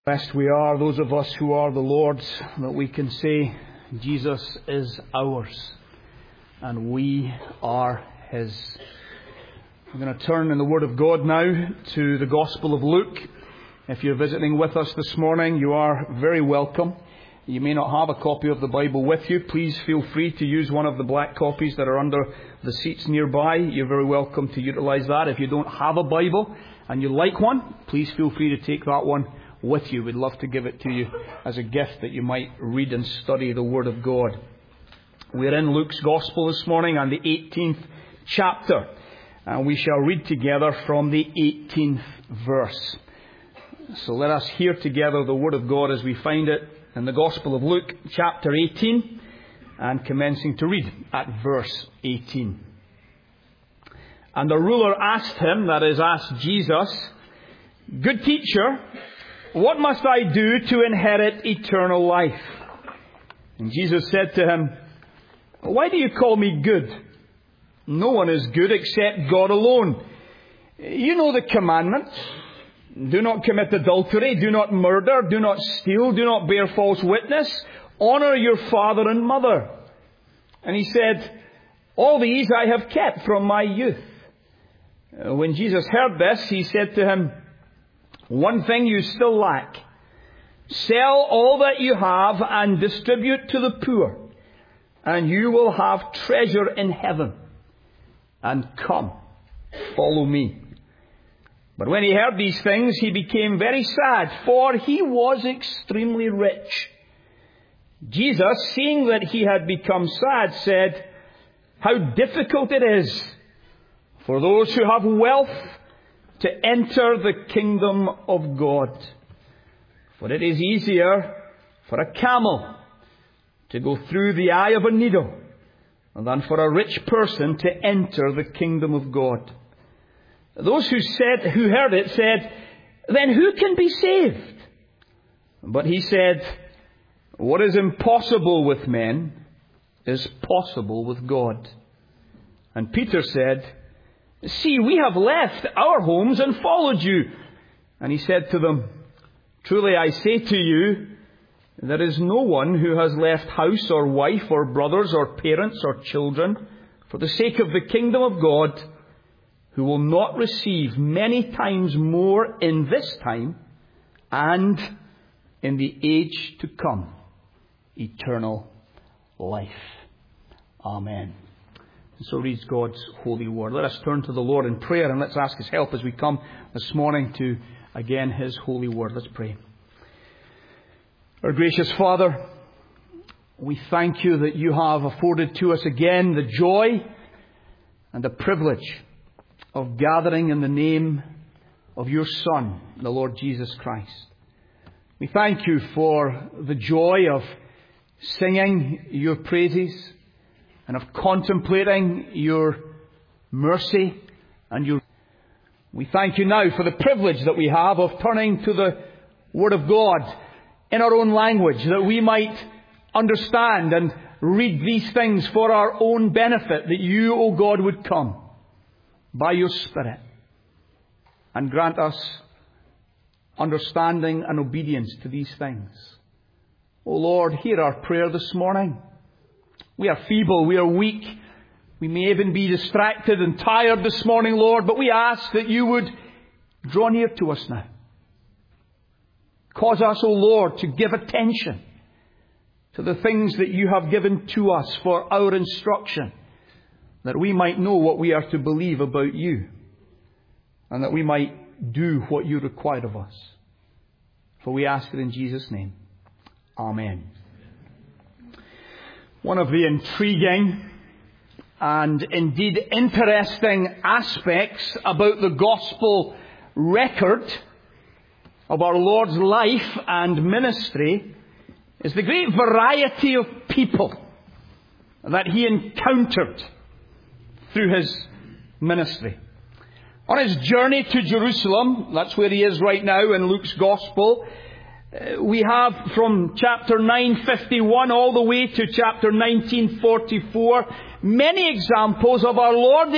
Blessed we are, those of us who are the Lord's, that we can say Jesus is ours and we are His. I'm going to turn in the Word of God now to the Gospel of Luke. If you're visiting with us this morning, you are very welcome. You may not have a copy of the Bible with you. Please feel free to use one of the black copies that are under the seats nearby. You're very welcome to utilize that. If you don't have a Bible and you like one, please feel free to take that one with you. We'd love to give it to you as a gift that you might read and study the Word of God. We're in Luke's Gospel this morning and the 18th chapter. And we shall read together from the 18th verse. So let us hear together the Word of God as we find it in the Gospel of Luke, chapter 18, and commencing to read at verse 18. And the ruler asked him, that is, asked Jesus, "Good teacher, what must I do to inherit eternal life?" And Jesus said to him, "Why do you call me good? No one is good except God alone. You know the commandments. Do not commit adultery, do not murder, do not steal, do not bear false witness, honor your father and mother." And he said, "All these I have kept from my youth." When Jesus heard this, he said to him, "One thing you still lack. Sell all that you have and distribute to the poor, and you will have treasure in heaven. And come, follow me." But when he heard these things, he became very sad, for he was extremely rich. Jesus, seeing that he had become sad, said, "How difficult it is for those who have wealth to enter the kingdom of God. For it is easier for a camel to go through the eye of a needle than for a rich person to enter the kingdom of God." Those who heard it said, "Then who can be saved?" But he said, "What is impossible with men is possible with God." And Peter said, "See, we have left our homes and followed you." And he said to them, "Truly I say to you, there is no one who has left house or wife or brothers or parents or children for the sake of the kingdom of God who will not receive many times more in this time and in the age to come eternal life." Amen. And so reads God's holy word. Let us turn to the Lord in prayer and let's ask His help as we come this morning to, again, His holy word. Let's pray. Our gracious Father, we thank You that You have afforded to us again the joy and the privilege of gathering in the name of Your Son, the Lord Jesus Christ. We thank You for the joy of singing Your praises and of contemplating Your mercy and Your... We thank You now for the privilege that we have of turning to the Word of God in our own language, that we might understand and read these things for our own benefit, that You, O God, would come by Your Spirit and grant us understanding and obedience to these things. O Lord, hear our prayer this morning. We are feeble, we are weak, we may even be distracted and tired this morning, Lord, but we ask that You would draw near to us now. Cause us, O Lord, to give attention to the things that You have given to us for our instruction, that we might know what we are to believe about You, and that we might do what You require of us. For we ask it in Jesus' name. Amen. One of the intriguing and indeed interesting aspects about the gospel record of our Lord's life and ministry is the great variety of people that He encountered through His ministry. On His journey to Jerusalem, that's where He is right now in Luke's Gospel, we have from chapter 9:51 all the way to chapter 19:44 many examples of our Lord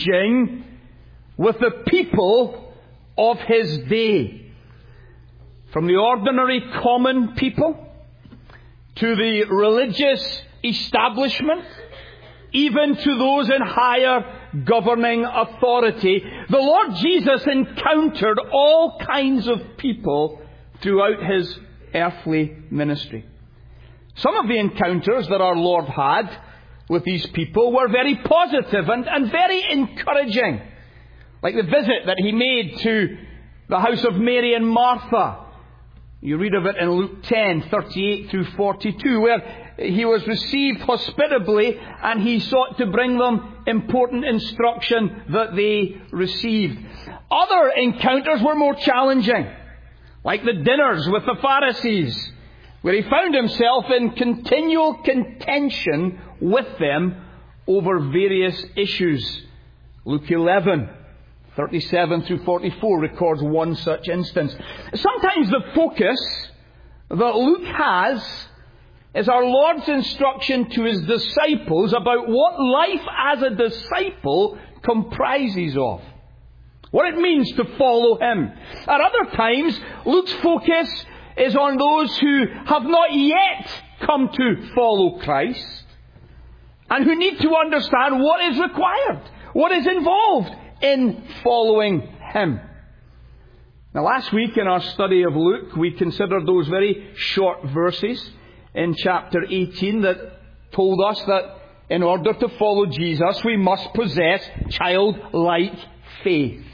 engaging with the people of His day. From the ordinary common people to the religious establishment, even to those in higher governing authority, the Lord Jesus encountered all kinds of people throughout His earthly ministry. Some of the encounters that our Lord had with these people were very positive and very encouraging. Like the visit that He made to the house of Mary and Martha. You read of it in Luke 10, 38 through 42, where He was received hospitably and He sought to bring them important instruction that they received. Other encounters were more challenging, like the dinners with the Pharisees, where He found Himself in continual contention with them over various issues. Luke 11, 37 through 44 records one such instance. Sometimes the focus that Luke has is our Lord's instruction to His disciples about what life as a disciple comprises of. What it means to follow Him. At other times, Luke's focus is on those who have not yet come to follow Christ and who need to understand what is required, what is involved in following Him. Now, last week in our study of Luke, we considered those very short verses in chapter 18 that told us that in order to follow Jesus, we must possess childlike faith.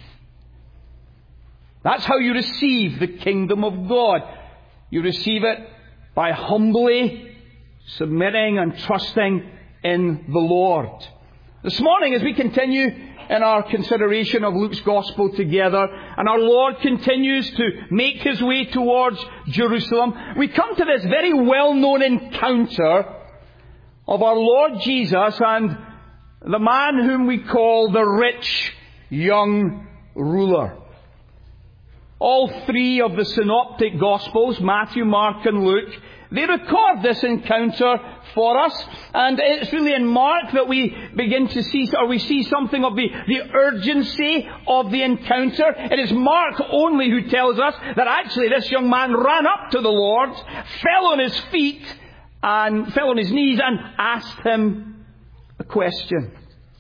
That's how you receive the kingdom of God. You receive it by humbly submitting and trusting in the Lord. This morning, as we continue in our consideration of Luke's Gospel together, and our Lord continues to make His way towards Jerusalem, we come to this very well-known encounter of our Lord Jesus and the man whom we call the rich young ruler. All three of the synoptic Gospels, Matthew, Mark and Luke, they record this encounter for us, and it's really in Mark that we begin to see, or we see something of the urgency of the encounter. It is Mark only who tells us that actually this young man ran up to the Lord, fell on his feet, and fell on his knees and asked Him a question.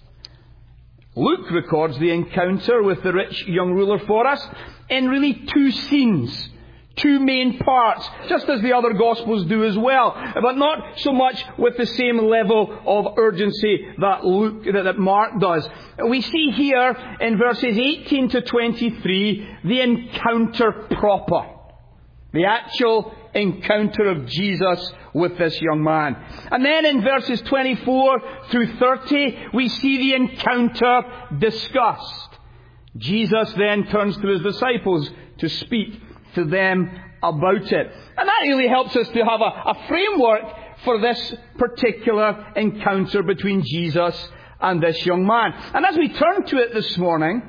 Luke records the encounter with the rich young ruler for us in really two scenes, two main parts, just as the other Gospels do as well, but not so much with the same level of urgency that Mark does. We see here in verses 18 to 23 the encounter proper, the actual encounter of Jesus with this young man. And then in verses 24 through 30, we see the encounter discussed. Jesus then turns to His disciples to speak to them about it. And that really helps us to have a framework for this particular encounter between Jesus and this young man. And as we turn to it this morning,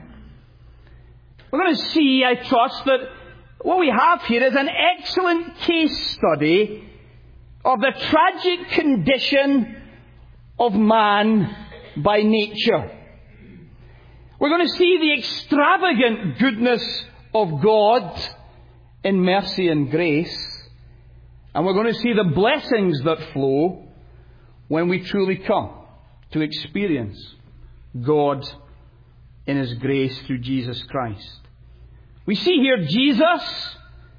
we're going to see, I trust, that what we have here is an excellent case study of the tragic condition of man by nature. We're going to see the extravagant goodness of God in mercy and grace. And we're going to see the blessings that flow when we truly come to experience God in His grace through Jesus Christ. We see here Jesus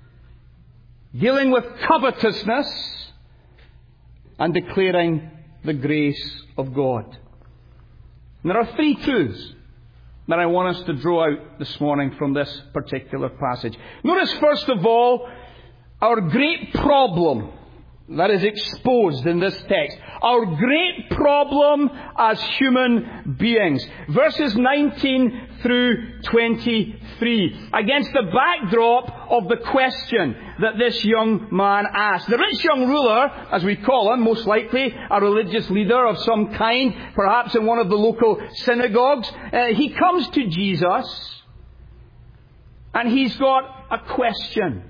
dealing with covetousness and declaring the grace of God. And there are three truths that I want us to draw out this morning from this particular passage. Notice, first of all, our great problem that is exposed in this text. Our great problem as human beings. Verses 19 through 23. Against the backdrop of the question that this young man asked. The rich young ruler, as we call him, most likely a religious leader of some kind, perhaps in one of the local synagogues, he comes to Jesus and he's got a question.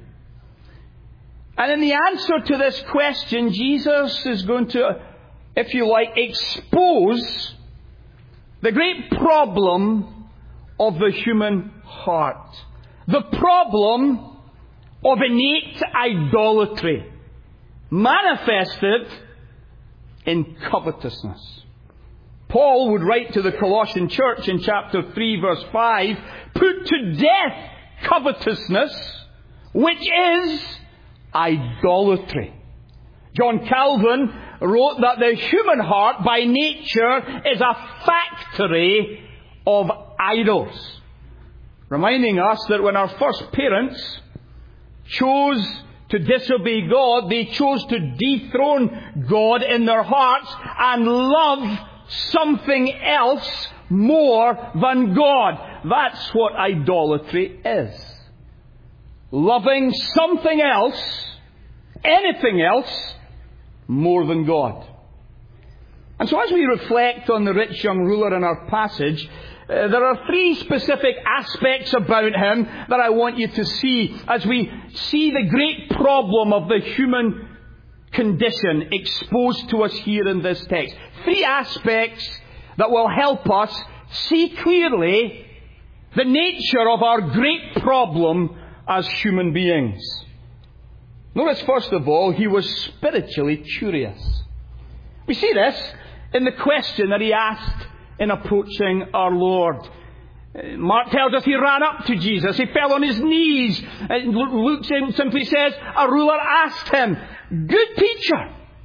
And in the answer to this question, Jesus is going to, if you like, expose the great problem of the human heart. The problem of innate idolatry, manifested in covetousness. Paul would write to the Colossian church in chapter 3, verse 5, "Put to death covetousness, which is idolatry." John Calvin wrote that the human heart by nature is a factory of idols, reminding us that when our first parents chose to disobey God, they chose to dethrone God in their hearts and love something else more than God. That's what idolatry is. Loving something else, anything else, more than God. And so as we reflect on the rich young ruler in our passage, there are three specific aspects about him that I want you to see as we see the great problem of the human condition exposed to us here in this text. Three aspects that will help us see clearly the nature of our great problem as human beings. Notice, first of all, he was spiritually curious. We see this in the question that he asked in approaching our Lord. Mark tells us he ran up to Jesus. He fell on his knees. Luke simply says, a ruler asked him, "Good teacher,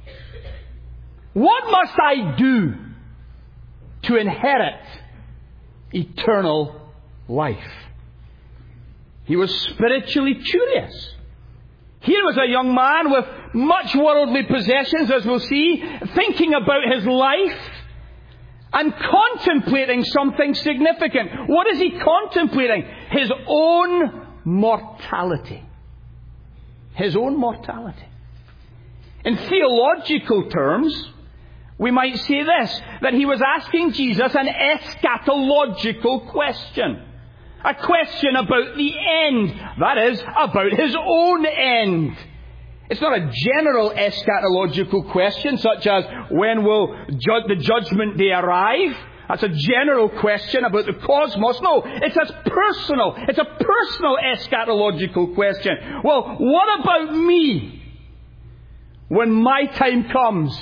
what must I do to inherit eternal life?" He was spiritually curious. Here was a young man with much worldly possessions, as we'll see, thinking about his life and contemplating something significant. What is he contemplating? His own mortality. His own mortality. In theological terms, we might say this, that he was asking Jesus an eschatological question. A question about the end. That is, about his own end. It's not a general eschatological question, such as, when will the judgment day arrive? That's a general question about the cosmos. No, it's as personal. It's a personal eschatological question. Well, what about me when my time comes?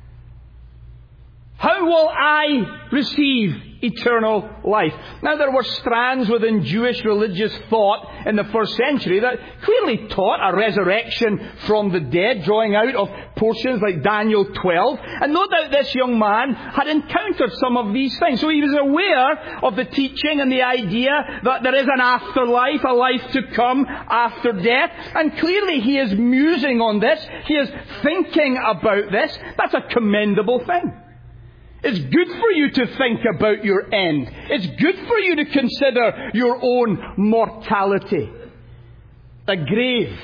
How will I receive eternal life? Now, there were strands within Jewish religious thought in the first century that clearly taught a resurrection from the dead, drawing out of portions like Daniel 12. And no doubt this young man had encountered some of these things. So he was aware of the teaching and the idea that there is an afterlife, a life to come after death. And clearly he is musing on this. He is thinking about this. That's a commendable thing. It's good for you to think about your end. It's good for you to consider your own mortality. The grave.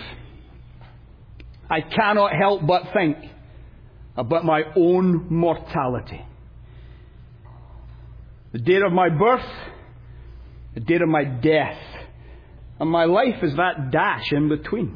I cannot help but think about my own mortality. The date of my birth, the date of my death, and my life is that dash in between.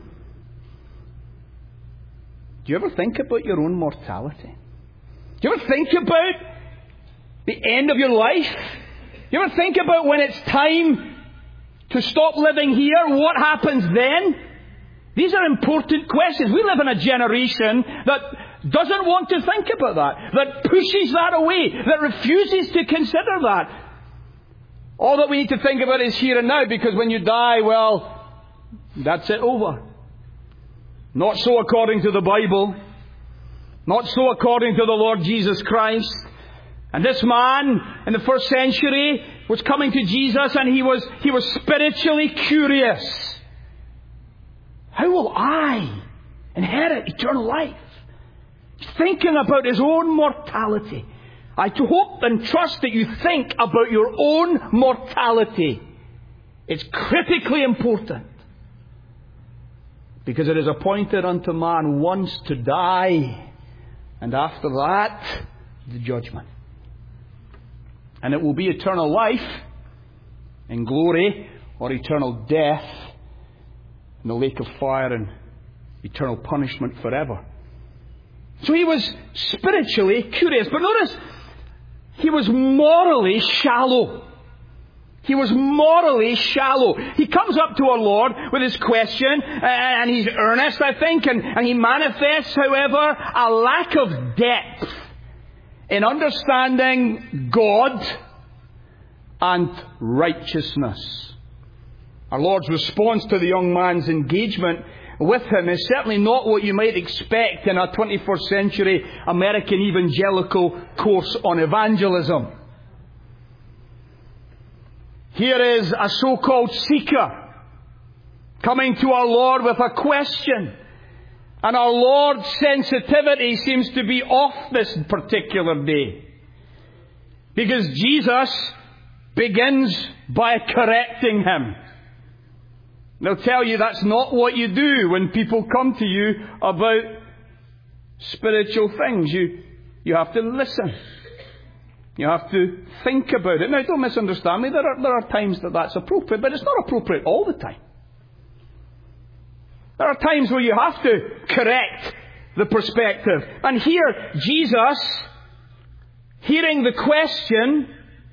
Do you ever think about your own mortality? Do you ever think about the end of your life? Do you ever think about when it's time to stop living here? What happens then? These are important questions. We live in a generation that doesn't want to think about that pushes that away, that refuses to consider that. All that we need to think about is here and now, because when you die, well, that's it, over. Not so according to the Bible. Not so according to the Lord Jesus Christ. And this man in the first century was coming to Jesus, and he was spiritually curious. How will I inherit eternal life? Thinking about his own mortality. I hope and trust that you think about your own mortality. It's critically important. Because it is appointed unto man once to die. And after that, the judgment. And it will be eternal life in glory, or eternal death in the lake of fire and eternal punishment forever. So he was spiritually curious. But notice, he was morally shallow. He was morally shallow. He comes up to our Lord with his question, and he's earnest, I think, and he manifests, however, a lack of depth in understanding God and righteousness. Our Lord's response to the young man's engagement with him is certainly not what you might expect in a 21st century American evangelical course on evangelism. Here is a so-called seeker coming to our Lord with a question. And our Lord's sensitivity seems to be off this particular day. Because Jesus begins by correcting him. They'll tell you that's not what you do when people come to you about spiritual things. You have to listen. You have to think about it. Now, don't misunderstand me. There are times that's appropriate, but it's not appropriate all the time. There are times where you have to correct the perspective. And here, Jesus, hearing the question,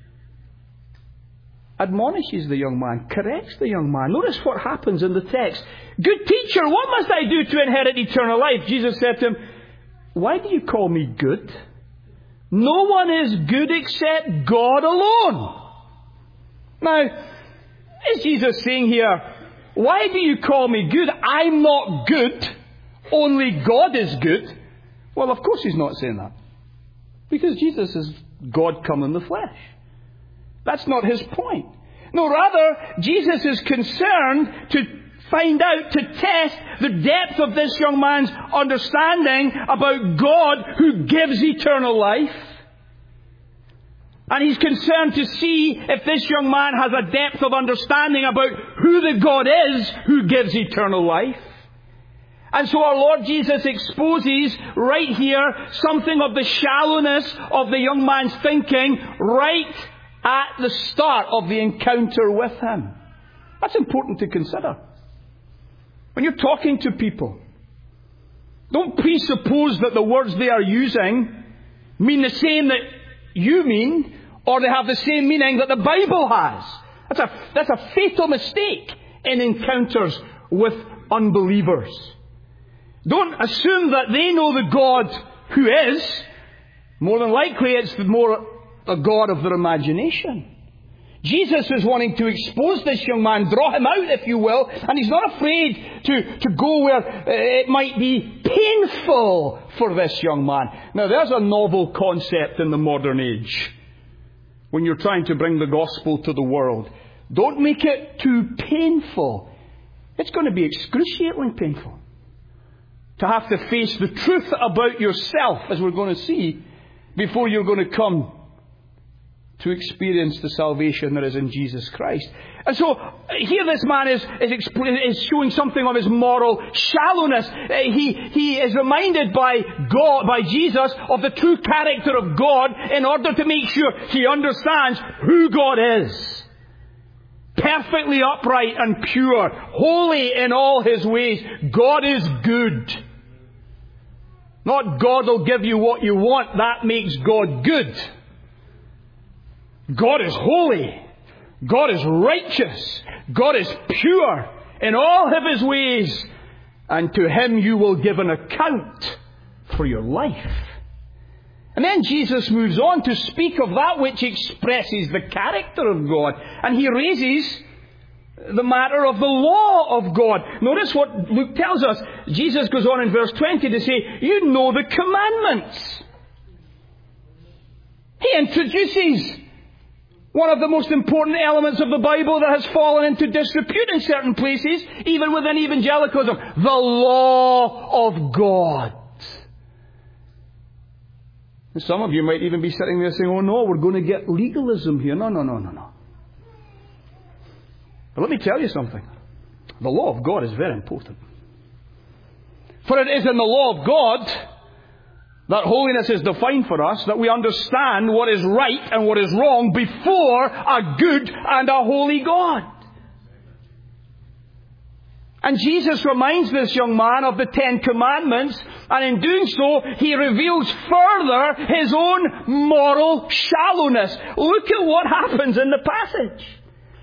admonishes the young man, corrects the young man. Notice what happens in the text. Good teacher, what must I do to inherit eternal life? Jesus said to him, why do you call me good? No one is good except God alone. Now, is Jesus saying here, why do you call me good? I'm not good. Only God is good. Well, of course he's not saying that. Because Jesus is God come in the flesh. That's not his point. No, rather, Jesus is concerned to find out, to test the depth of this young man's understanding about God who gives eternal life. And he's concerned to see if this young man has a depth of understanding about who the God is who gives eternal life. And so our Lord Jesus exposes right here something of the shallowness of the young man's thinking right at the start of the encounter with him. That's important to consider. When you're talking to people, don't presuppose that the words they are using mean the same that you mean, or they have the same meaning that the Bible has. That's a fatal mistake in encounters with unbelievers. Don't assume that they know the God who is. More than likely it's more a God of their imagination. Jesus is wanting to expose this young man, draw him out, if you will, and he's not afraid to go where it might be painful for this young man. Now, there's a novel concept in the modern age when you're trying to bring the gospel to the world. Don't make it too painful. It's going to be excruciatingly painful to have to face the truth about yourself, as we're going to see, before you're going to come to experience the salvation that is in Jesus Christ. And so, here this man is showing something of his moral shallowness. He is reminded by Jesus of the true character of God in order to make sure he understands who God is. Perfectly upright and pure, holy in all his ways. God is good. Not God will give you what you want, that makes God good. God is holy. God is righteous. God is pure in all of his ways. And to him you will give an account for your life. And then Jesus moves on to speak of that which expresses the character of God. And he raises the matter of the law of God. Notice what Luke tells us. Jesus goes on in verse 20 to say, you know the commandments. He introduces one of the most important elements of the Bible that has fallen into disrepute in certain places, even within evangelicalism. The law of God. And some of you might even be sitting there saying, oh no, we're going to get legalism here. No. But let me tell you something. The law of God is very important. For it is in the law of God that holiness is defined for us, that we understand what is right and what is wrong before a good and a holy God. And Jesus reminds this young man of the 10 Commandments, and in doing so, he reveals further his own moral shallowness. Look at what happens in the passage.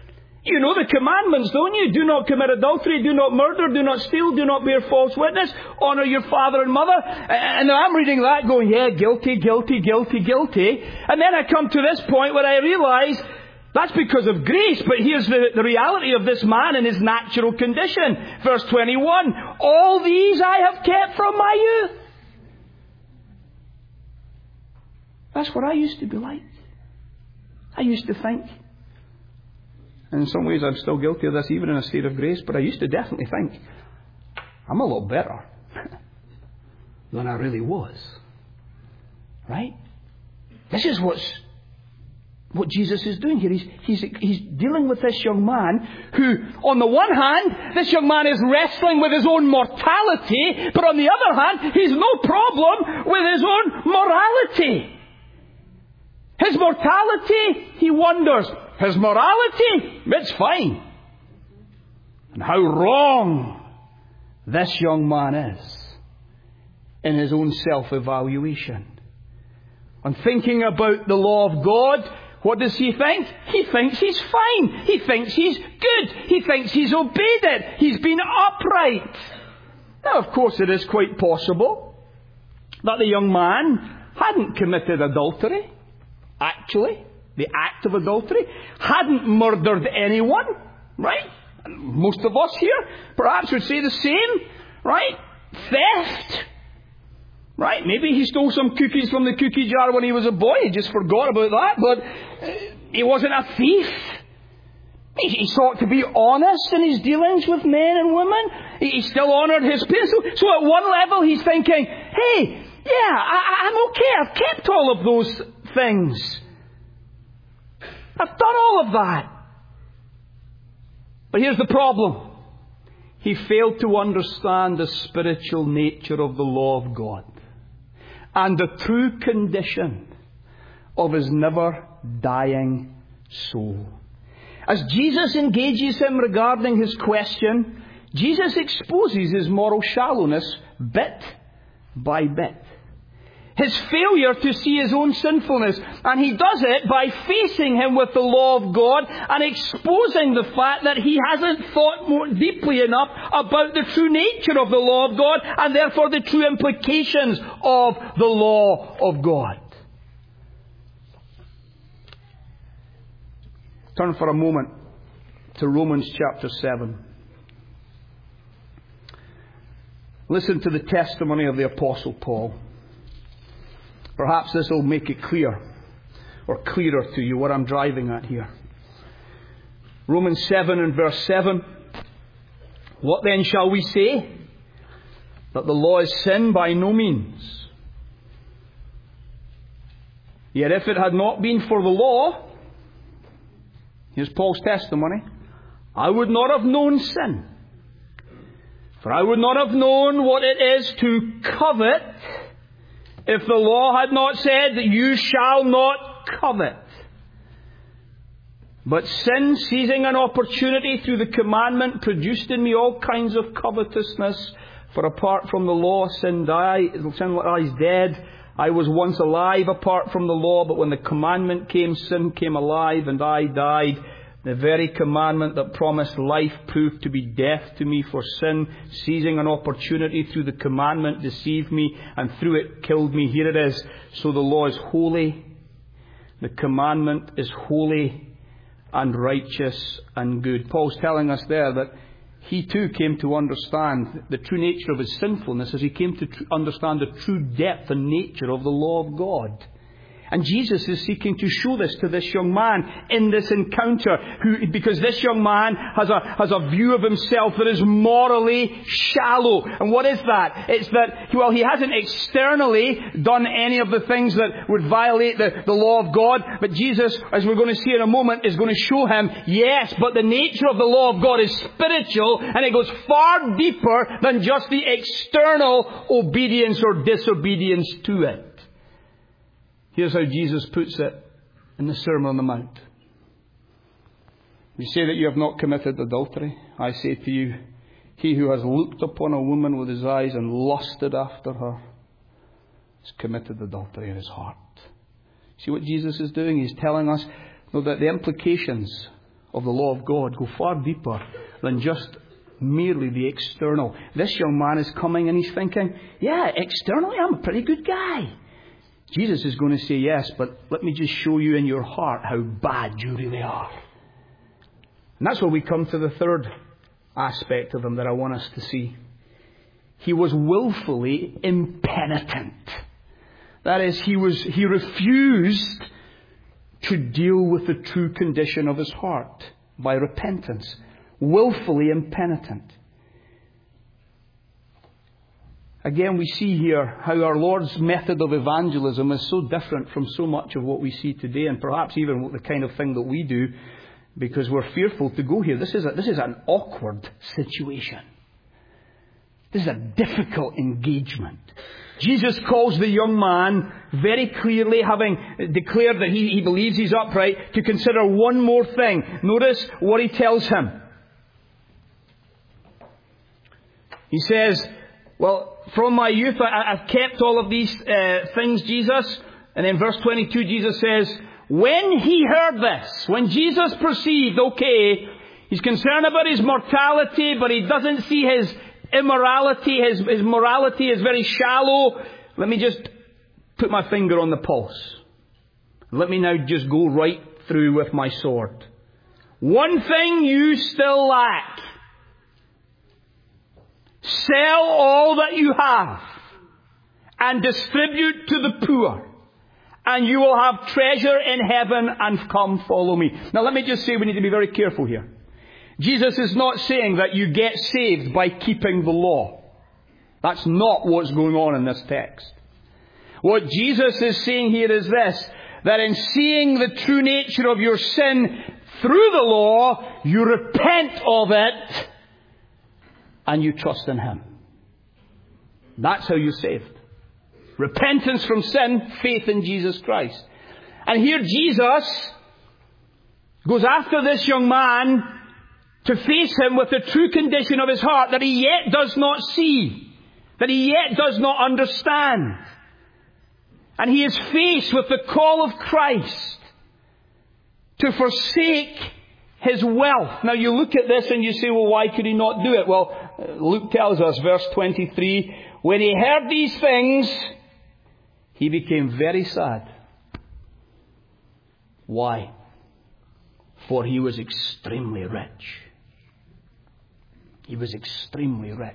You know the commandments, don't you? Do not commit adultery, do not murder, do not steal, do not bear false witness, honour your father and mother. And I'm reading that going, yeah, guilty, guilty, guilty, guilty. And then I come to this point where I realise that's because of grace, but here's the reality of this man in his natural condition. Verse 21, all these I have kept from my youth. That's what I used to be like. I used to think. And in some ways I'm still guilty of this, even in a state of grace, but I used to definitely think, I'm a lot better than I really was. Right? This is what Jesus is doing here. He's dealing with this young man who, on the one hand, this young man is wrestling with his own mortality, but on the other hand, he's no problem with his own morality. His mortality, he wonders. His morality, it's fine. And how wrong this young man is in his own self-evaluation. On thinking about the law of God, what does he think? He thinks he's fine. He thinks he's good. He thinks he's obeyed it. He's been upright. Now, of course, it is quite possible that the young man hadn't committed adultery. Actually, the act of adultery, hadn't murdered anyone, right? Most of us here perhaps would say the same, right? Theft, right? Maybe he stole some cookies from the cookie jar when he was a boy. He just forgot about that, but he wasn't a thief. He sought to be honest in his dealings with men and women. He still honoured his parents. So at one level he's thinking, hey, yeah, I'm okay. I've kept all of those things. I've done all of that. But here's the problem. He failed to understand the spiritual nature of the law of God and the true condition of his never-dying soul. As Jesus engages him regarding his question, Jesus exposes his moral shallowness bit by bit. His failure to see his own sinfulness. And he does it by facing him with the law of God and exposing the fact that he hasn't thought more deeply enough about the true nature of the law of God and therefore the true implications of the law of God. Turn for a moment to Romans chapter 7. Listen to the testimony of the Apostle Paul. Perhaps this will make it clear, or clearer to you, what I'm driving at here. Romans 7 and verse 7. What then shall we say? That the law is sin? By no means. Yet if it had not been for the law, here's Paul's testimony, I would not have known sin. For I would not have known what it is to covet if the law had not said that you shall not covet. But sin, seizing an opportunity through the commandment, produced in me all kinds of covetousness. For apart from the law, sin lies dead. I was once alive apart from the law, but when the commandment came, sin came alive and I died. The very commandment that promised life proved to be death to me, for sin, seizing an opportunity through the commandment, deceived me, and through it killed me. Here it is. So the law is holy, the commandment is holy and righteous and good. Paul's telling us there that he too came to understand the true nature of his sinfulness as he came to understand the true depth and nature of the law of God. And Jesus is seeking to show this to this young man in this encounter, because this young man has a view of himself that is morally shallow. And what is that? It's that, well, he hasn't externally done any of the things that would violate the law of God. But Jesus, as we're going to see in a moment, is going to show him, yes, but the nature of the law of God is spiritual, and it goes far deeper than just the external obedience or disobedience to it. Here's how Jesus puts it in the Sermon on the Mount. You say that you have not committed adultery. I say to you, he who has looked upon a woman with his eyes and lusted after her has committed adultery in his heart. See what Jesus is doing? He's telling us that the implications of the law of God go far deeper than just merely the external. This young man is coming and he's thinking, yeah, externally I'm a pretty good guy. Jesus is going to say, yes, but let me just show you in your heart how bad you really are. And that's where we come to the third aspect of him that I want us to see. He was willfully impenitent. That is, he refused to deal with the true condition of his heart by repentance. Willfully impenitent. Again, we see here how our Lord's method of evangelism is so different from so much of what we see today, and perhaps even the kind of thing that we do, because we're fearful to go here. This is an awkward situation. This is a difficult engagement. Jesus calls the young man very clearly, having declared that he believes he's upright, to consider one more thing. Notice what he tells him. He says, well, from my youth I've kept all of these things, Jesus. And then verse 22, Jesus says, when he heard this, when Jesus perceived, okay, he's concerned about his mortality, but he doesn't see his immorality, his morality is very shallow. Let me just put my finger on the pulse. Let me now just go right through with my sword. One thing you still lack. Sell all that you have and distribute to the poor, and you will have treasure in heaven, and come follow me. Now let me just say, we need to be very careful here. Jesus is not saying that you get saved by keeping the law. That's not what's going on in this text. What Jesus is saying here is this, that in seeing the true nature of your sin through the law, you repent of it and you trust in Him. That's how you're saved. Repentance from sin, faith in Jesus Christ. And here Jesus goes after this young man to face him with the true condition of his heart that he yet does not see, that he yet does not understand. And he is faced with the call of Christ to forsake his wealth. Now you look at this and you say, well, why could he not do it? Well, Luke tells us, verse 23, when he heard these things, he became very sad. Why? For he was extremely rich. He was extremely rich.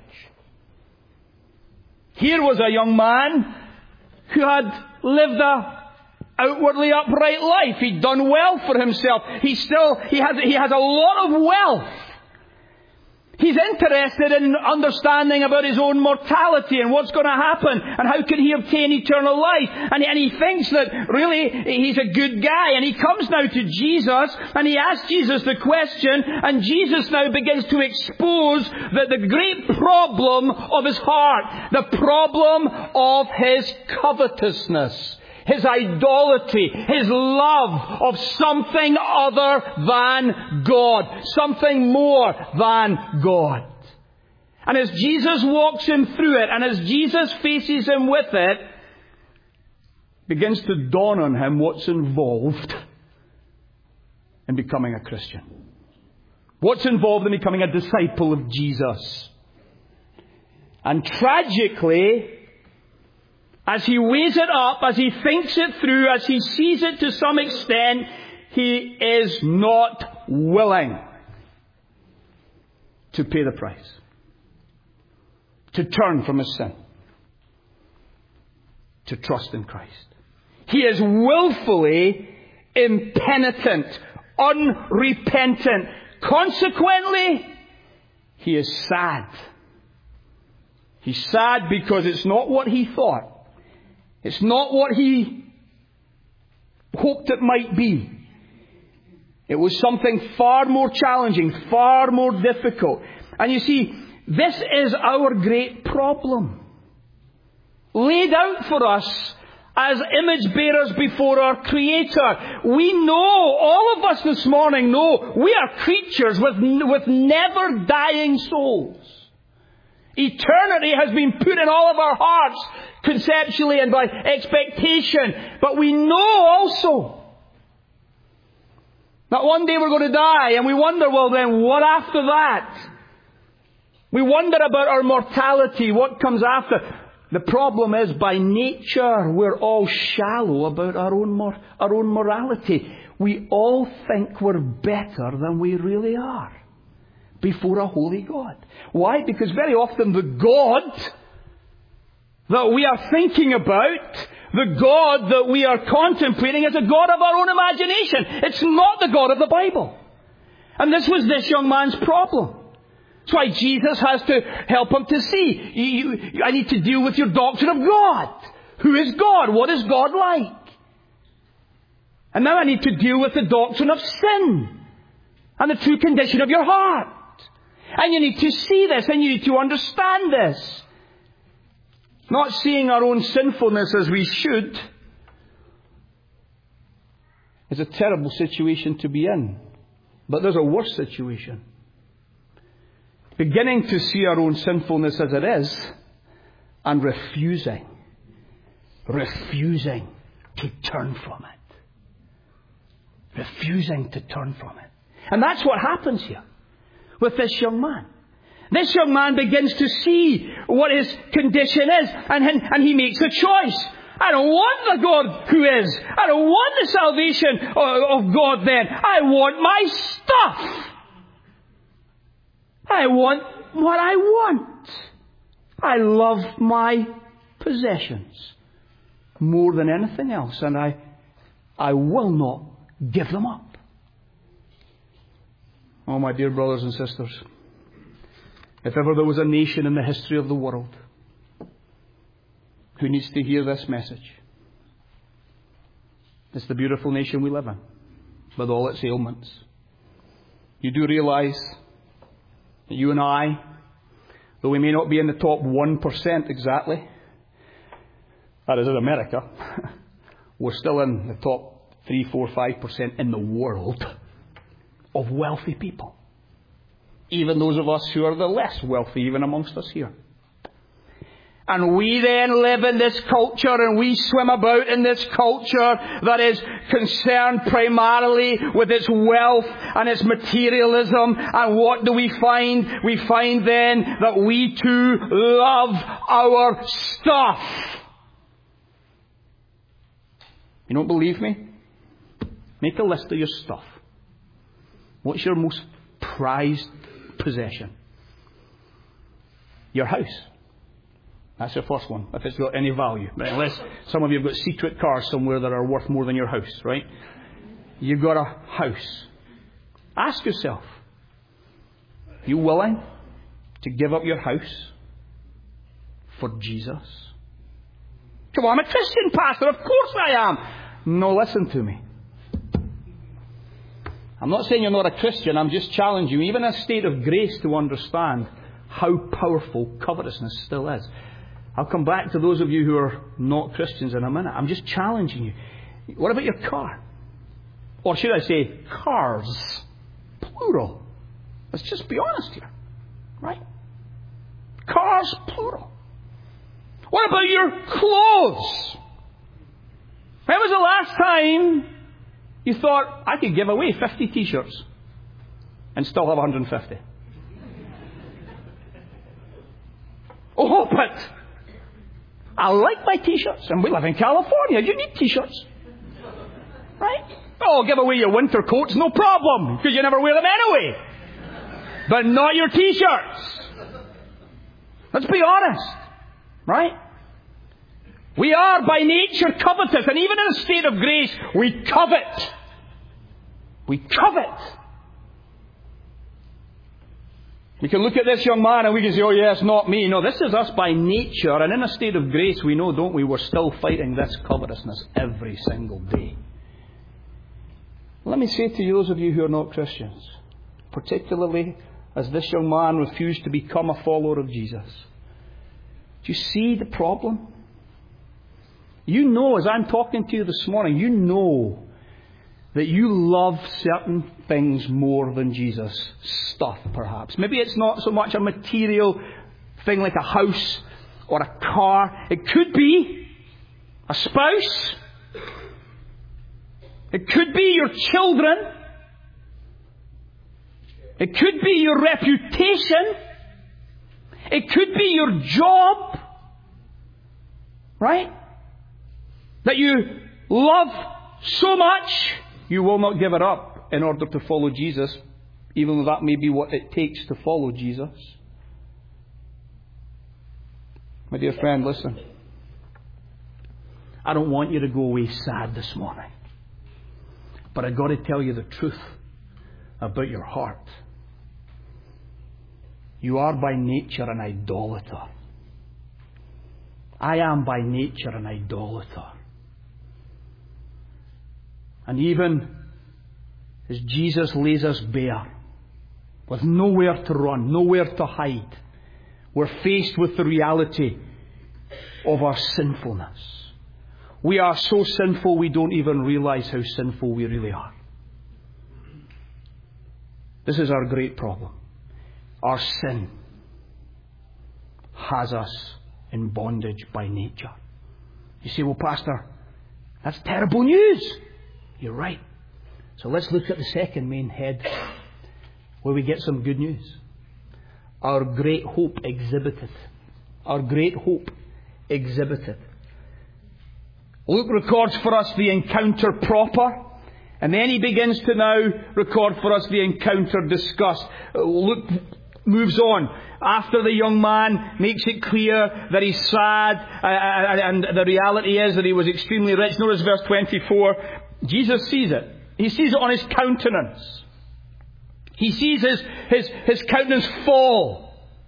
Here was a young man who had lived a outwardly upright life. He'd done well for himself. He has a lot of wealth. He's interested in understanding about his own mortality and what's going to happen and how can he obtain eternal life. And he thinks that really he's a good guy. And he comes now to Jesus and he asks Jesus the question, and Jesus now begins to expose the great problem of his heart, the problem of his covetousness, his idolatry, his love of something other than God, something more than God. And as Jesus walks him through it, and as Jesus faces him with it, begins to dawn on him what's involved in becoming a Christian. What's involved in becoming a disciple of Jesus. And tragically, as he weighs it up, as he thinks it through, as he sees it to some extent, he is not willing to pay the price, to turn from his sin, to trust in Christ. He is willfully impenitent, unrepentant. Consequently, he is sad. He's sad because it's not what he thought. It's not what he hoped it might be. It was something far more challenging, far more difficult. And you see, this is our great problem. Laid out for us as image bearers before our Creator. We know, all of us this morning know, we are creatures with never dying souls. Eternity has been put in all of our hearts, conceptually and by expectation. But we know also That one day we're going to die, and we wonder, well then, what after that? We wonder about our mortality, what comes after. The problem is, by nature, we're all shallow about our own morality. We all think we're better than we really are before a holy God. Why? Because very often the God that we are thinking about, the God that we are contemplating, is a God of our own imagination. It's not the God of the Bible. And this was this young man's problem. That's why Jesus has to help him to see. I need to deal with your doctrine of God. Who is God? What is God like? And now I need to deal with the doctrine of sin and the true condition of your heart. And you need to see this, and you need to understand this. Not seeing our own sinfulness as we should is a terrible situation to be in. But there's a worse situation. Beginning to see our own sinfulness as it is, and refusing to turn from it. Refusing to turn from it. And that's what happens here with this young man. This young man begins to see what his condition is, and he makes a choice. I don't want the God who is. I don't want the salvation of God then. I want my stuff. I want what I want. I love my possessions more than anything else, and I will not give them up. Oh, my dear brothers and sisters, if ever there was a nation in the history of the world who needs to hear this message, it's the beautiful nation we live in, with all its ailments. You do realize that you and I, though we may not be in the top 1% exactly, that is in America, we're still in the top 3, 4, 5% in the world of wealthy people. Even those of us who are the less wealthy, even amongst us here. And we then live in this culture, and we swim about in this culture that is concerned primarily with its wealth and its materialism. And what do we find? We find then that we too love our stuff. You don't believe me? Make a list of your stuff. What's your most prized possession? Your house. That's your first one, if it's got any value. But unless some of you have got secret cars somewhere that are worth more than your house, right? You've got a house. Ask yourself, are you willing to give up your house for Jesus? Come on, I'm a Christian pastor. Of course I am. No, listen to me. I'm not saying you're not a Christian. I'm just challenging you, even in a state of grace, to understand how powerful covetousness still is. I'll come back to those of you who are not Christians in a minute. I'm just challenging you. What about your car? Or should I say cars? Plural. Let's just be honest here. Right? Cars, plural. What about your clothes? When was the last time you thought, I could give away 50 t-shirts and still have 150? Oh, but I like my t-shirts, and we live in California. You need t-shirts. Right? Oh, give away your winter coats, no problem, because you never wear them anyway. But not your t-shirts. Let's be honest. Right? We are by nature covetous, and even in a state of grace, we covet. We covet. We can look at this young man and we can say, oh yes, not me. No, this is us by nature, and in a state of grace we know, don't we, we're still fighting this covetousness every single day. Let me say to you, those of you who are not Christians, particularly as this young man refused to become a follower of Jesus, do you see the problem? You know, as I'm talking to you this morning, you know that you love certain things more than Jesus. Stuff, perhaps. Maybe it's not so much a material thing like a house or a car. It could be a spouse. It could be your children. It could be your reputation. It could be your job. Right? That you love so much, you will not give it up in order to follow Jesus, even though that may be what it takes to follow Jesus. My dear friend, listen. I don't want you to go away sad this morning. But I've got to tell you the truth about your heart. You are by nature an idolater. I am by nature an idolater. And even as Jesus lays us bare, with nowhere to run, nowhere to hide, we're faced with the reality of our sinfulness. We are so sinful we don't even realize how sinful we really are. This is our great problem. Our sin has us in bondage by nature. You say, well, Pastor, that's terrible news. You're right. So let's look at the second main head where we get some good news. Our great hope exhibited. Our great hope exhibited. Luke records for us the encounter proper, and then he begins to now record for us the encounter discussed. Luke moves on. After the young man makes it clear that he's sad, and the reality is that he was extremely rich. Notice verse 24. Jesus sees it. He sees it on his countenance. He sees his countenance fall.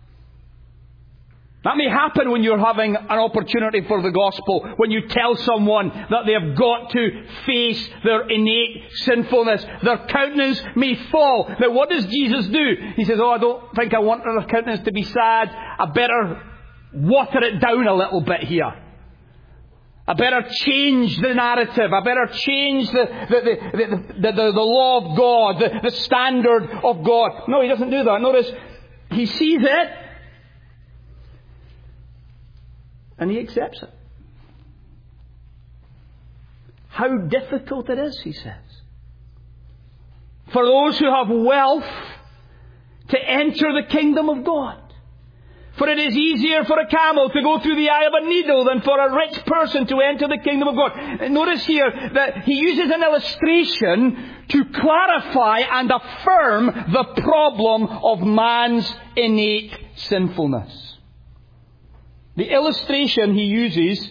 That may happen when you're having an opportunity for the gospel, when you tell someone that they have got to face their innate sinfulness. Their countenance may fall. Now what does Jesus do? He says, I don't think I want their countenance to be sad. I better water it down a little bit here. I better change the narrative. I better change the law of God, the standard of God. No, he doesn't do that. Notice, he sees it and he accepts it. How difficult it is, he says, for those who have wealth to enter the kingdom of God. For it is easier for a camel to go through the eye of a needle than for a rich person to enter the kingdom of God. Notice here that he uses an illustration to clarify and affirm the problem of man's innate sinfulness. The illustration he uses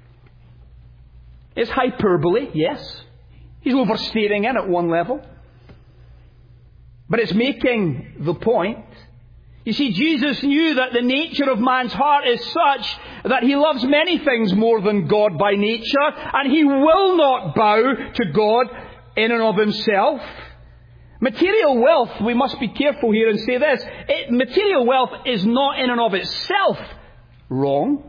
is hyperbole, yes. He's overstating it at one level. But it's making the point. You see, Jesus knew that the nature of man's heart is such that he loves many things more than God by nature, and he will not bow to God in and of himself. Material wealth, we must be careful here and say this, material wealth is not in and of itself wrong.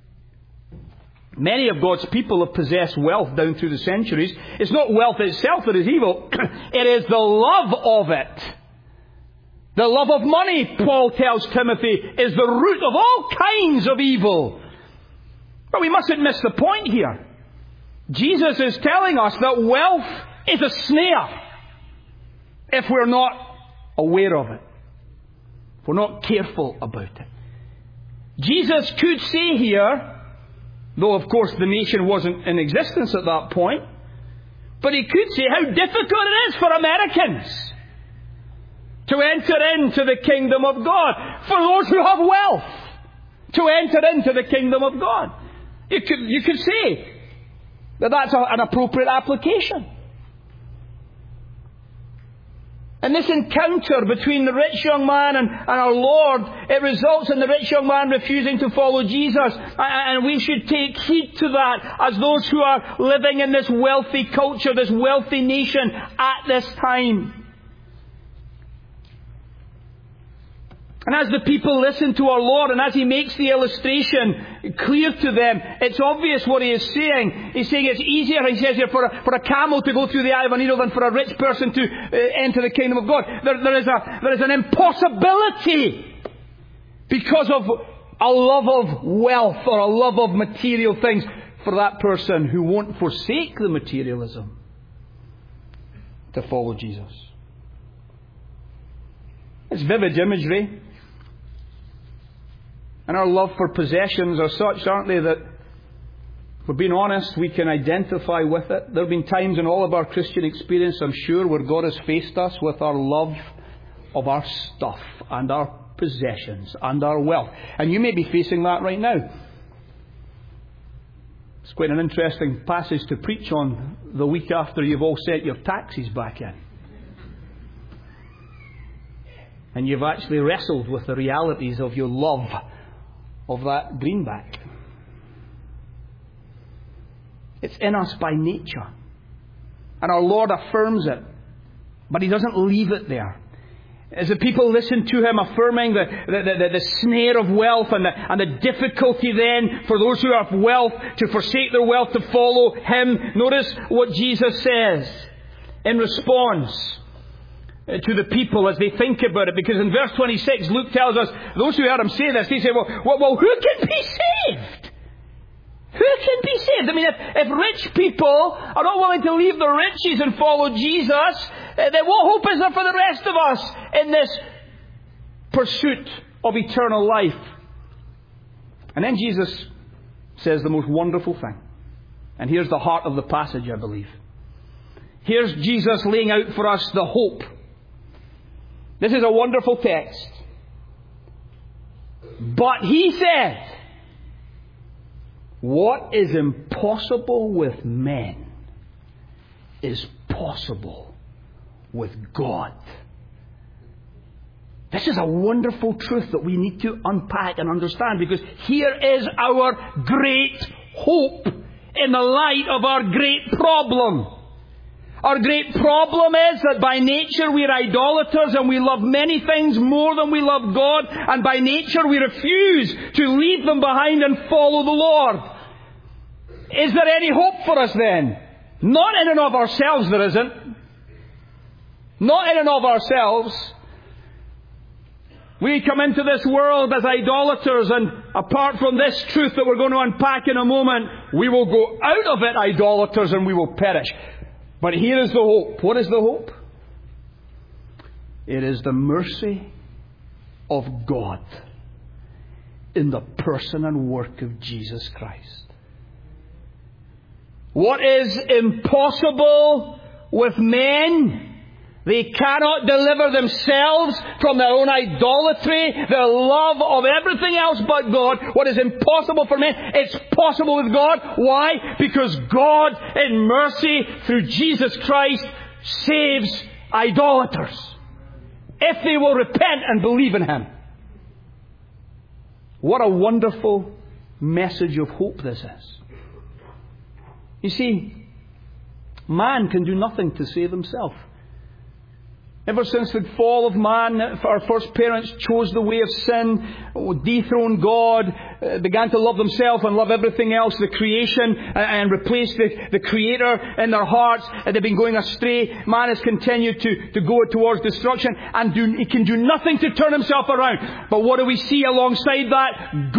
Many of God's people have possessed wealth down through the centuries. It's not wealth itself that is evil. It is the love of it. The love of money, Paul tells Timothy, is the root of all kinds of evil. But we mustn't miss the point here. Jesus is telling us that wealth is a snare if we're not aware of it, if we're not careful about it. Jesus could say here, though of course the nation wasn't in existence at that point, but he could say how difficult it is for Americans to enter into the kingdom of God. For those who have wealth, to enter into the kingdom of God. You could say that that's an appropriate application. And this encounter between the rich young man and our Lord, it results in the rich young man refusing to follow Jesus. And we should take heed to that as those who are living in this wealthy culture, this wealthy nation at this time. And as the people listen to our Lord, and as he makes the illustration clear to them, it's obvious what he is saying. He's saying it's easier, he says here, for a camel to go through the eye of a needle than for a rich person to enter the kingdom of God. There is an impossibility because of a love of wealth or a love of material things for that person who won't forsake the materialism to follow Jesus. It's vivid imagery. And our love for possessions are such, aren't they, that if we're being honest, we can identify with it. There have been times in all of our Christian experience, I'm sure, where God has faced us with our love of our stuff and our possessions and our wealth. And you may be facing that right now. It's quite an interesting passage to preach on the week after you've all sent your taxes back in. And you've actually wrestled with the realities of your love of that greenback. It's in us by nature. And our Lord affirms it. But He doesn't leave it there. As the people listen to Him affirming the snare of wealth and the difficulty then for those who have wealth to forsake their wealth to follow Him, notice what Jesus says in response to the people as they think about it. Because in verse 26, Luke tells us, those who heard Him say this, they say, well, who can be saved? Who can be saved? I mean, if rich people are not willing to leave their riches and follow Jesus, then what hope is there for the rest of us in this pursuit of eternal life? And then Jesus says the most wonderful thing. And here's the heart of the passage, I believe. Here's Jesus laying out for us the hope. This is a wonderful text. But He said, what is impossible with men is possible with God. This is a wonderful truth that we need to unpack and understand, because here is our great hope in the light of our great problem. Our great problem is that by nature we are idolaters and we love many things more than we love God, and by nature we refuse to leave them behind and follow the Lord. Is there any hope for us then? Not in and of ourselves, there isn't. Not in and of ourselves. We come into this world as idolaters, and apart from this truth that we're going to unpack in a moment, we will go out of it idolaters and we will perish. But here is the hope. What is the hope? It is the mercy of God in the person and work of Jesus Christ. What is impossible with men? They cannot deliver themselves from their own idolatry, their love of everything else but God. What is impossible for men, it's possible with God. Why? Because God, in mercy, through Jesus Christ, saves idolaters, if they will repent and believe in Him. What a wonderful message of hope this is. You see, man can do nothing to save himself. Ever since the fall of man, our first parents chose the way of sin, dethroned God, began to love themselves and love everything else, the creation, and replaced the Creator in their hearts. And they've been going astray. Man has continued to go towards destruction, and he can do nothing to turn himself around. But what do we see alongside that?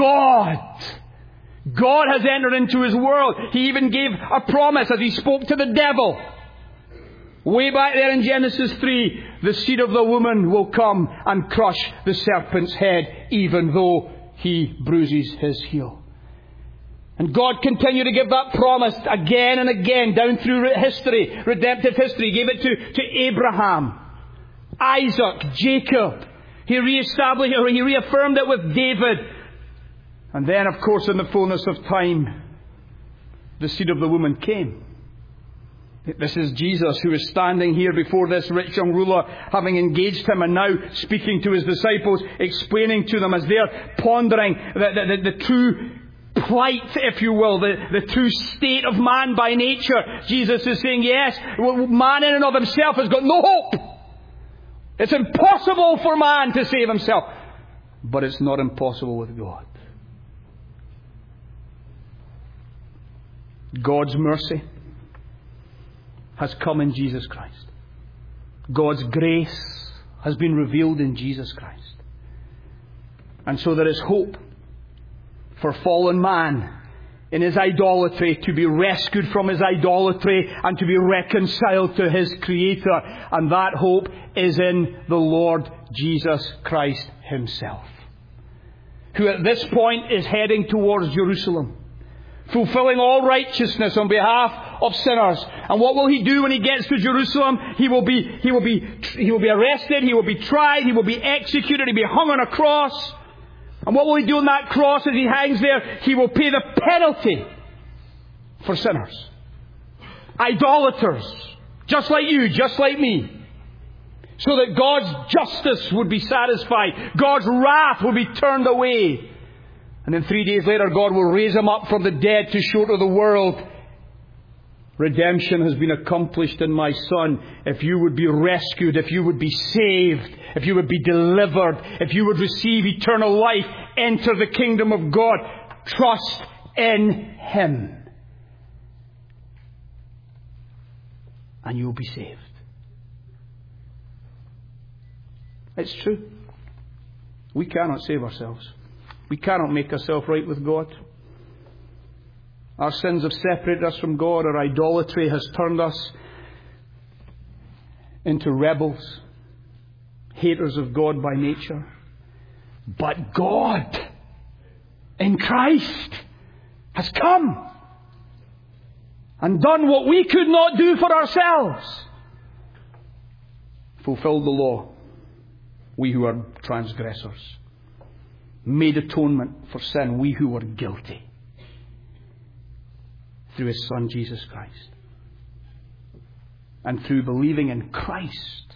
God has entered into His world. He even gave a promise as He spoke to the devil. Way back there in Genesis 3, the seed of the woman will come and crush the serpent's head, even though he bruises his heel. And God continued to give that promise again and again down through history, redemptive history. He gave it to Abraham, Isaac, Jacob. He reestablished, or He reaffirmed it with David. And then, of course, in the fullness of time, the seed of the woman came. This is Jesus who is standing here before this rich young ruler, having engaged him, and now speaking to His disciples, explaining to them as they're pondering the true plight, if you will, the true state of man by nature. Jesus is saying, yes, man in and of himself has got no hope. It's impossible for man to save himself. But it's not impossible with God. God's mercy has come in Jesus Christ. God's grace has been revealed in Jesus Christ. And so there is hope for fallen man in his idolatry, to be rescued from his idolatry and to be reconciled to his Creator. And that hope is in the Lord Jesus Christ himself, who at this point is heading towards Jerusalem, fulfilling all righteousness on behalf of sinners. And what will he do when he gets to Jerusalem? He will be arrested, he will be tried, he will be executed, he'll be hung on a cross. And what will he do on that cross as he hangs there? He will pay the penalty for sinners, idolaters, just like you, just like me, so that God's justice would be satisfied, God's wrath will be turned away. And then 3 days later, God will raise him up from the dead to show to the world, redemption has been accomplished in my Son. If you would be rescued, if you would be saved, if you would be delivered, if you would receive eternal life, enter the kingdom of God, trust in him, and you will be saved. It's true. We cannot save ourselves. We cannot make ourselves right with God. Our sins have separated us from God. Our idolatry has turned us into rebels, haters of God by nature. But God, in Christ, has come and done what we could not do for ourselves. Fulfilled the law, we who are transgressors. Made atonement for sin, we who were guilty, through his Son Jesus Christ. And through believing in Christ,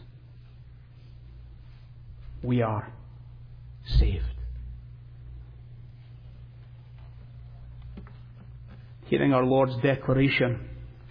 we are saved. Hearing our Lord's declaration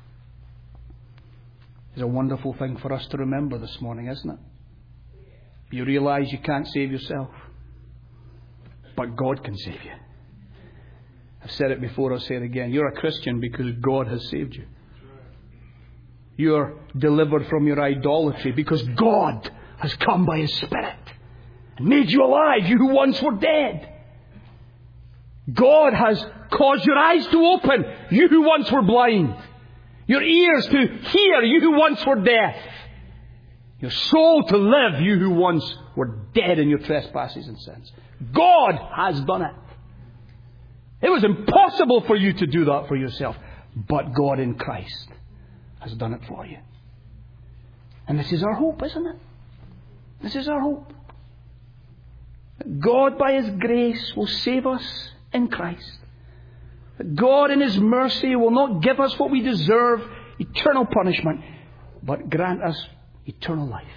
is a wonderful thing for us to remember this morning, isn't it? You realize you can't save yourself, but God can save you. I've said it before, I'll say it again. You're a Christian because God has saved you. You're delivered from your idolatry because God has come by his Spirit and made you alive, you who once were dead. God has caused your eyes to open, you who once were blind. Your ears to hear, you who once were deaf. Your soul to live, you who once were dead in your trespasses and sins. God has done it. It was impossible for you to do that for yourself. But God in Christ has done it for you. And this is our hope, isn't it? This is our hope. That God by his grace will save us in Christ. That God in his mercy will not give us what we deserve, eternal punishment, but grant us eternal life.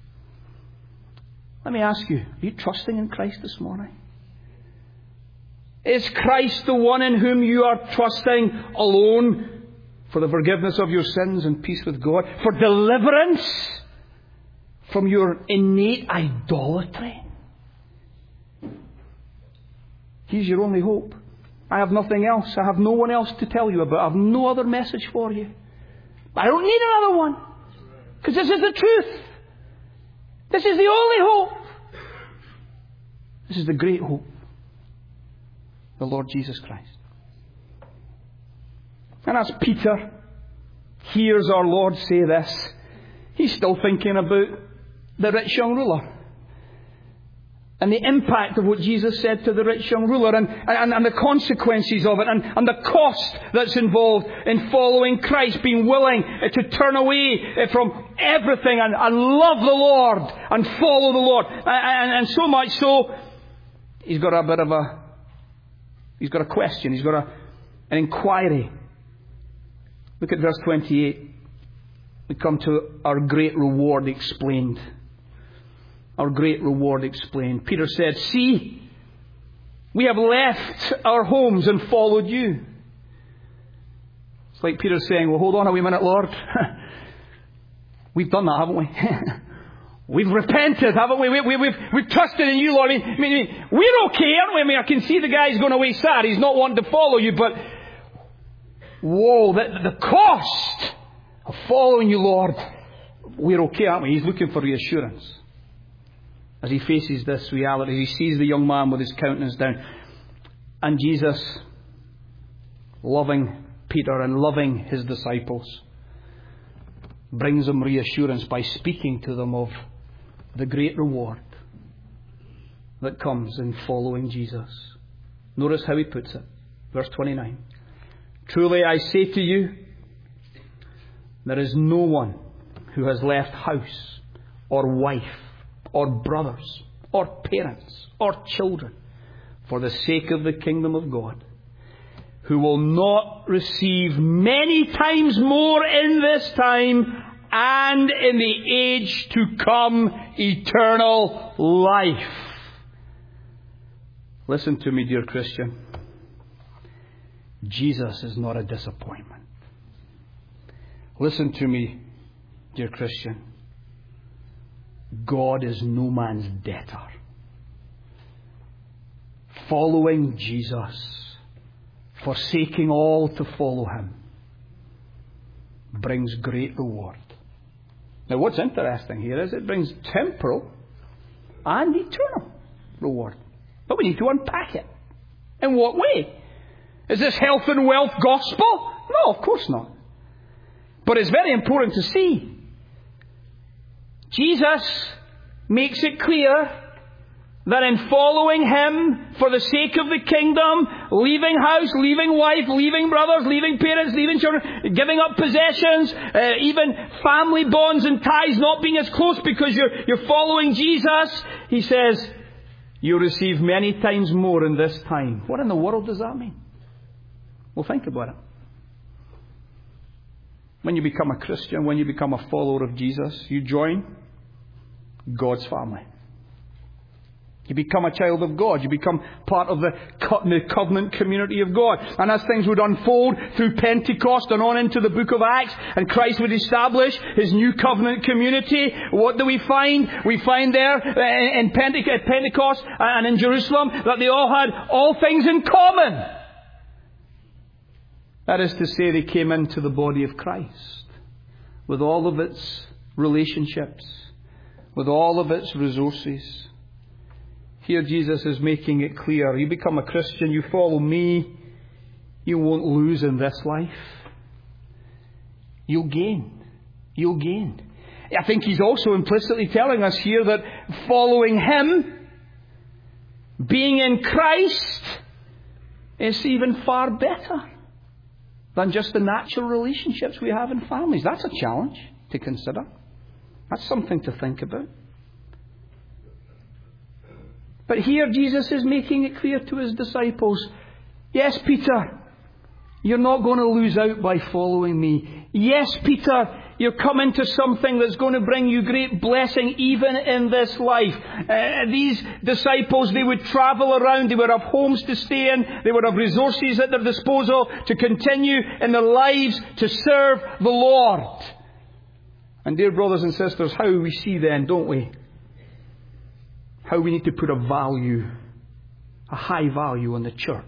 Let me ask you, are you trusting in Christ this morning? Is Christ the one in whom you are trusting alone for the forgiveness of your sins and peace with God? For deliverance from your innate idolatry? He's your only hope. I have nothing else. I have no one else to tell you about. I have no other message for you. I don't need another one. Because this is the truth. This is the only hope. This is the great hope. The Lord Jesus Christ. And as Peter hears our Lord say this, he's still thinking about the rich young ruler. And the impact of what Jesus said to the rich young ruler and the consequences of it and the cost that's involved in following Christ, being willing to turn away from everything and love the Lord and follow the Lord. And so much so, he's got a question, he's got an inquiry. Look at verse 28. We come to our great reward explained. Our great reward explained. Peter said, "See, we have left our homes and followed you." It's like Peter saying, "Well, hold on a wee minute, Lord. We've done that, haven't we? We've repented, haven't we? We've trusted in you, Lord. I mean, we're okay, aren't we? I mean, I can see the guy's going away sad. He's not wanting to follow you, but whoa, the cost of following you, Lord, we're okay, aren't we?" He's looking for reassurance. As he faces this reality, he sees the young man with his countenance down. And Jesus loving Peter and loving his disciples, brings them reassurance by speaking to them of the great reward that comes in following Jesus. Notice how he puts it. Verse 29. Truly I say to you, there is no one who has left house or wife or brothers or parents or children for the sake of the kingdom of God, who will not receive many times more in this time and in the age to come eternal life. Listen to me, dear Christian. Jesus is not a disappointment. Listen to me, dear Christian. God is no man's debtor. Following Jesus, forsaking all to follow him, brings great reward. Now, what's interesting here is it brings temporal and eternal reward. But we need to unpack it. In what way? Is this health and wealth gospel? No, of course not. But it's very important to see. Jesus makes it clear that in following him for the sake of the kingdom, leaving house, leaving wife, leaving brothers, leaving parents, leaving children, giving up possessions, even family bonds and ties not being as close because you're following Jesus, he says, you'll receive many times more in this time. What in the world does that mean? Well, think about it. When you become a Christian, when you become a follower of Jesus, you join God's family. You become a child of God. You become part of the covenant community of God. And as things would unfold through Pentecost and on into the book of Acts, and Christ would establish his new covenant community, what do we find? We find there in Pentecost and in Jerusalem that they all had all things in common. That is to say, they came into the body of Christ with all of its relationships, with all of its resources. Here Jesus is making it clear. You become a Christian, you follow me, you won't lose in this life. You'll gain. You'll gain. I think he's also implicitly telling us here that following him, being in Christ, is even far better than just the natural relationships we have in families. That's a challenge to consider. That's something to think about. But here Jesus is making it clear to his disciples, yes, Peter, you're not going to lose out by following me. Yes, Peter, you're coming to something that's going to bring you great blessing even in this life. These disciples, they would travel around, they would have homes to stay in, they would have resources at their disposal to continue in their lives to serve the Lord. And dear brothers and sisters, how we see then, don't we? How we need to put a high value on the church.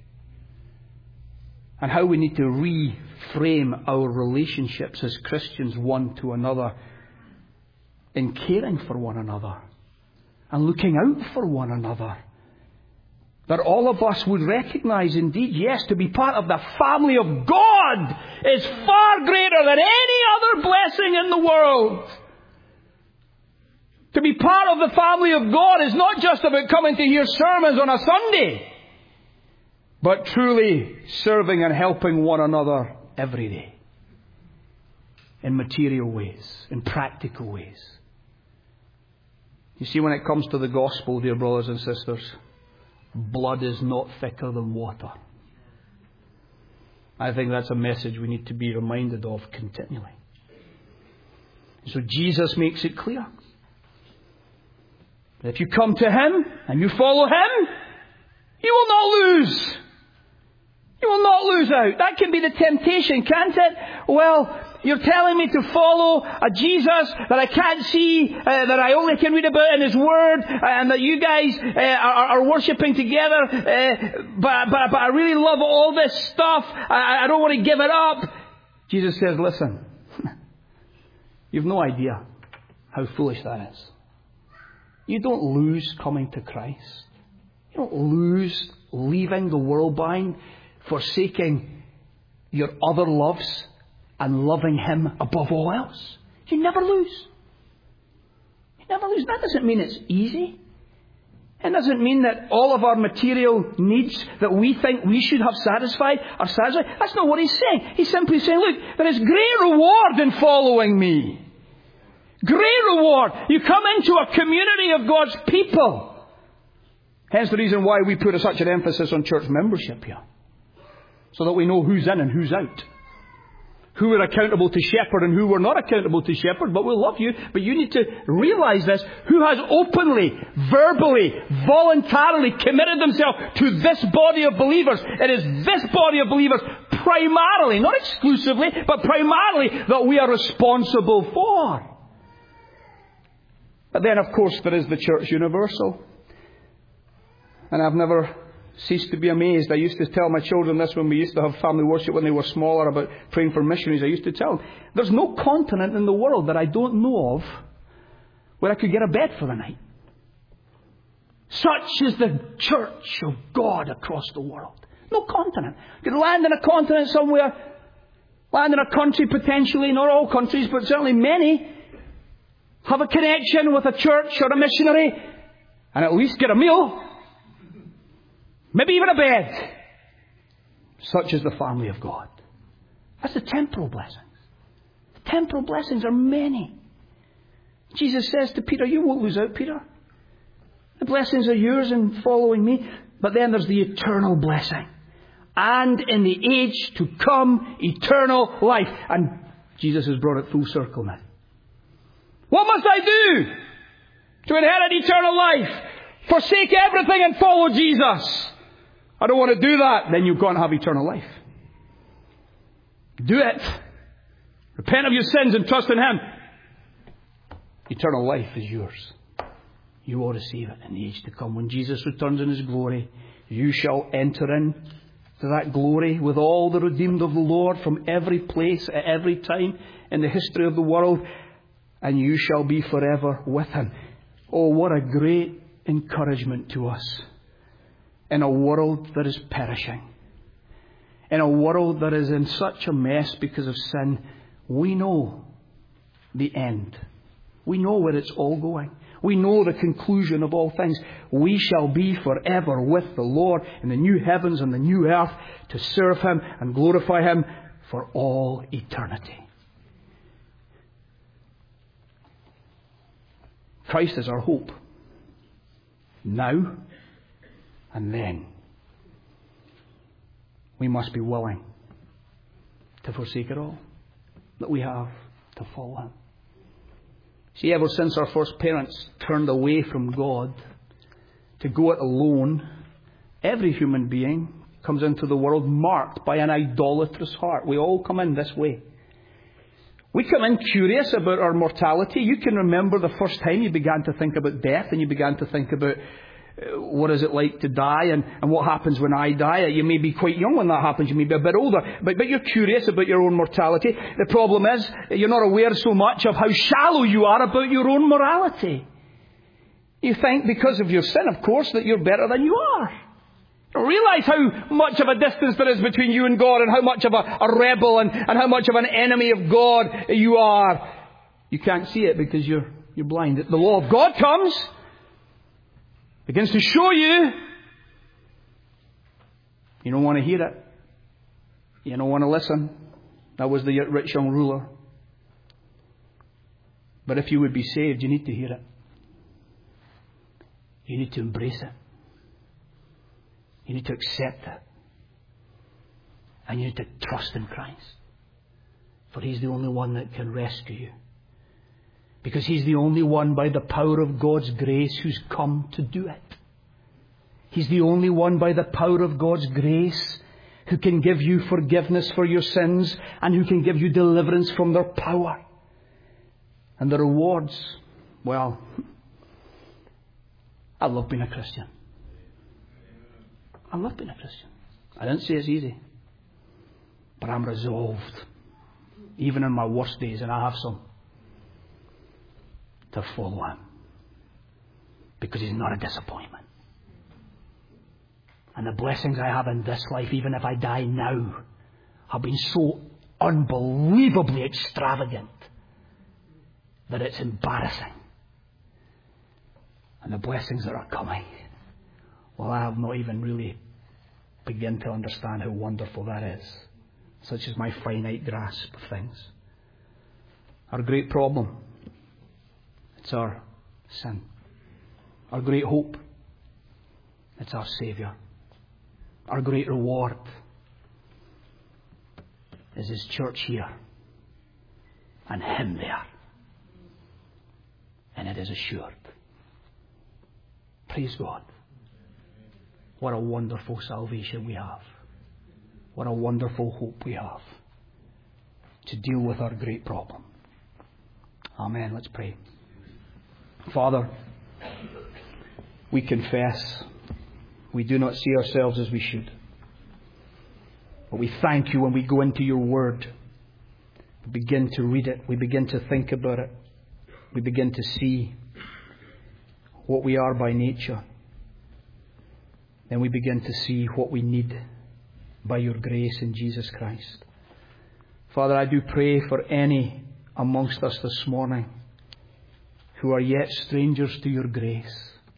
And how we need to reframe our relationships as Christians one to another in caring for one another and looking out for one another. That all of us would recognize indeed, yes, to be part of the family of God is far greater than any other blessing in the world. To be part of the family of God is not just about coming to hear sermons on a Sunday, but truly serving and helping one another every day. In material ways, in practical ways. You see, when it comes to the gospel, dear brothers and sisters, blood is not thicker than water. I think that's a message we need to be reminded of continually. So Jesus makes it clear. If you come to him and you follow him, you will not lose. You will not lose out. That can be the temptation, can't it? Well, you're telling me to follow a Jesus that I can't see, that I only can read about in his word, and that you guys are worshipping together, but I really love all this stuff. I don't want to give it up. Jesus says, listen, you've no idea how foolish that is. You don't lose coming to Christ. You don't lose leaving the world behind, forsaking your other loves and loving Him above all else. You never lose. You never lose. That doesn't mean it's easy. It doesn't mean that all of our material needs that we think we should have satisfied are satisfied. That's not what He's saying. He's simply saying, look, there is great reward in following me. Great reward. You come into a community of God's people. Hence the reason why we put such an emphasis on church membership here. So that we know who's in and who's out. Who we're accountable to shepherd and who we're not accountable to shepherd. But we'll love you. But you need to realize this. Who has openly, verbally, voluntarily committed themselves to this body of believers. It is this body of believers primarily, not exclusively, but primarily that we are responsible for. But then, of course, there is the church universal. And I've never ceased to be amazed. I used to tell my children this when we used to have family worship when they were smaller about praying for missionaries. I used to tell them, there's no continent in the world that I don't know of where I could get a bed for the night. Such is the church of God across the world. No continent. You could land in a continent somewhere, land in a country potentially, not all countries, but certainly many, have a connection with a church or a missionary, and at least get a meal. Maybe even a bed. Such is the family of God. That's the temporal blessings. The temporal blessings are many. Jesus says to Peter, you won't lose out, Peter. The blessings are yours in following me. But then there's the eternal blessing. And in the age to come, eternal life. And Jesus has brought it full circle now. What must I do to inherit eternal life? Forsake everything and follow Jesus. I don't want to do that. Then you can't have eternal life. Do it. Repent of your sins and trust in Him. Eternal life is yours. You will receive it in the age to come. When Jesus returns in His glory, you shall enter in to that glory with all the redeemed of the Lord from every place at every time in the history of the world. And you shall be forever with Him. Oh, what a great encouragement to us. In a world that is perishing. In a world that is in such a mess because of sin. We know the end. We know where it's all going. We know the conclusion of all things. We shall be forever with the Lord in the new heavens and the new earth to serve Him and glorify Him for all eternity. Christ is our hope. Now and then. We must be willing to forsake it all that we have to follow Him. See, ever since our first parents turned away from God to go it alone, every human being comes into the world marked by an idolatrous heart. We all come in this way. We come in curious about our mortality. You can remember the first time you began to think about death and you began to think about what is it like to die and what happens when I die. You may be quite young when that happens. You may be a bit older. But you're curious about your own mortality. The problem is you're not aware so much of how shallow you are about your own morality. You think because of your sin, of course, that you're better than you are. You realise how much of a distance there is between you and God and how much of a rebel and how much of an enemy of God you are. You can't see it because you're blind. The law of God comes, begins to show you. You don't want to hear it. You don't want to listen. That was the rich young ruler. But if you would be saved, you need to hear it. You need to embrace it. You need to accept it. And you need to trust in Christ. For He's the only one that can rescue you. Because He's the only one by the power of God's grace who's come to do it. He's the only one by the power of God's grace who can give you forgiveness for your sins and who can give you deliverance from their power. And the rewards, well, I love being a Christian. I love being a Christian. I didn't say it's easy. But I'm resolved, even in my worst days, and I have some, to follow Him. Because He's not a disappointment. And the blessings I have in this life, even if I die now, have been so unbelievably extravagant that it's embarrassing. And the blessings that are coming, well, I have not even really begun to understand how wonderful that is. Such is my finite grasp of things. Our great problem, it's our sin. Our great hope, it's our Saviour. Our great reward is His church here and Him there. And it is assured. Praise God. What a wonderful salvation we have. What a wonderful hope we have to deal with our great problem. Amen. Let's pray. Father, we confess we do not see ourselves as we should. But we thank you when we go into your word. We begin to read it. We begin to think about it. We begin to see what we are by nature. Then we begin to see what we need by your grace in Jesus Christ. Father, I do pray for any amongst us this morning who are yet strangers to your grace.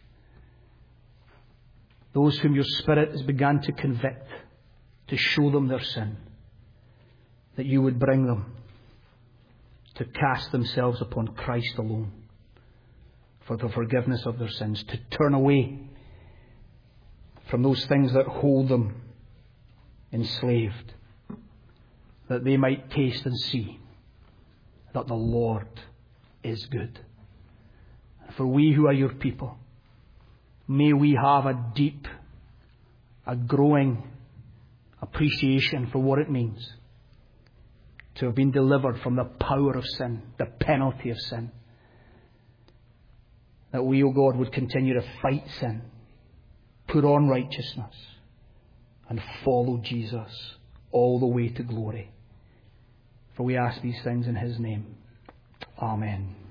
Those whom your Spirit has begun to convict, to show them their sin, that you would bring them to cast themselves upon Christ alone for the forgiveness of their sins, to turn away from those things that hold them enslaved, that they might taste and see that the Lord is good. And for we who are your people, may we have a deep, a growing appreciation for what it means to have been delivered from the power of sin, the penalty of sin. That we, O God, would continue to fight sin, put on righteousness, and follow Jesus all the way to glory. For we ask these things in His name. Amen.